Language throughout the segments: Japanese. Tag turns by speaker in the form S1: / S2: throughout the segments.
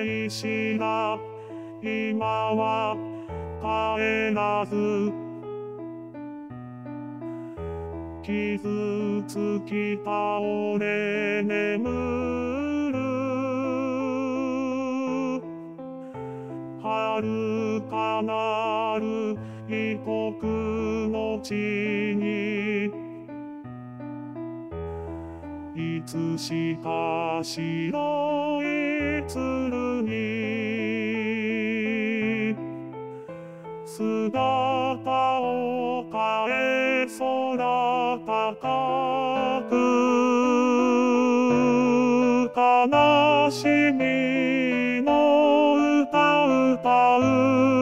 S1: 兵士が今は帰らず、傷つき倒れ眠る。遥かなる異国の地に、いつしか白い鶴に姿を変え、空高く悲しみの歌歌う。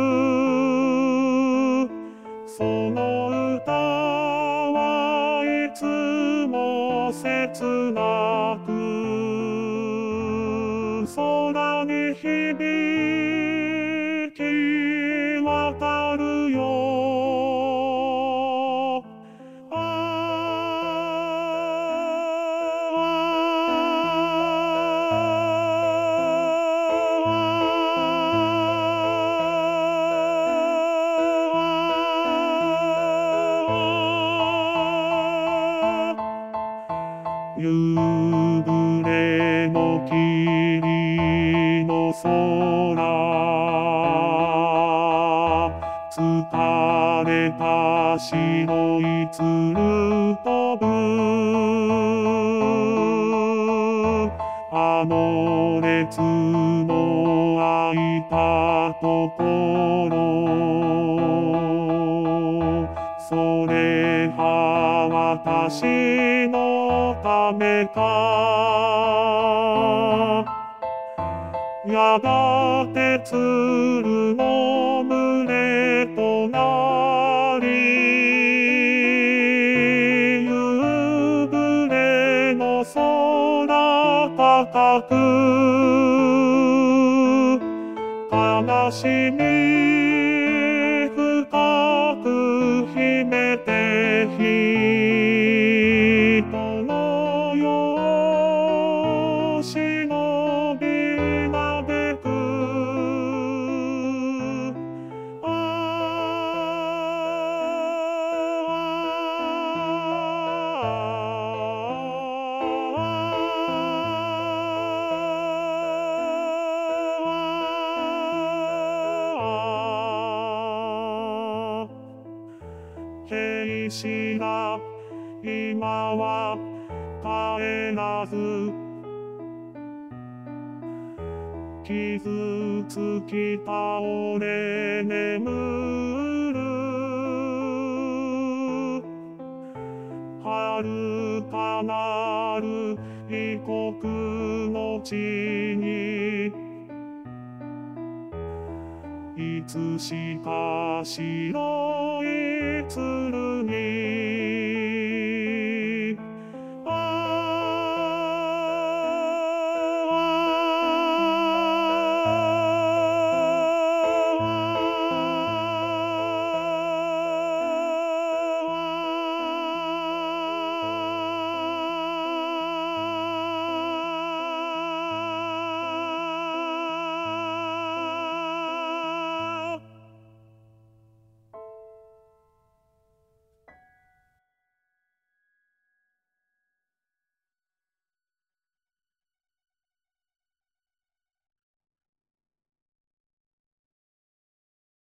S1: その歌はいつも切なく空に響き渡るよ。夕暮れの霧の空、疲れた白い鶴飛ぶ。あの列の空いたところ、それは私のためか。やがて鶴の群れとなり、夕暮れの空高く悲しみ深く秘めて人の世忍びなべく。兵士が今は帰らず、傷つき倒れ眠る。遥かなる異国の地に、いつしか白い鶴に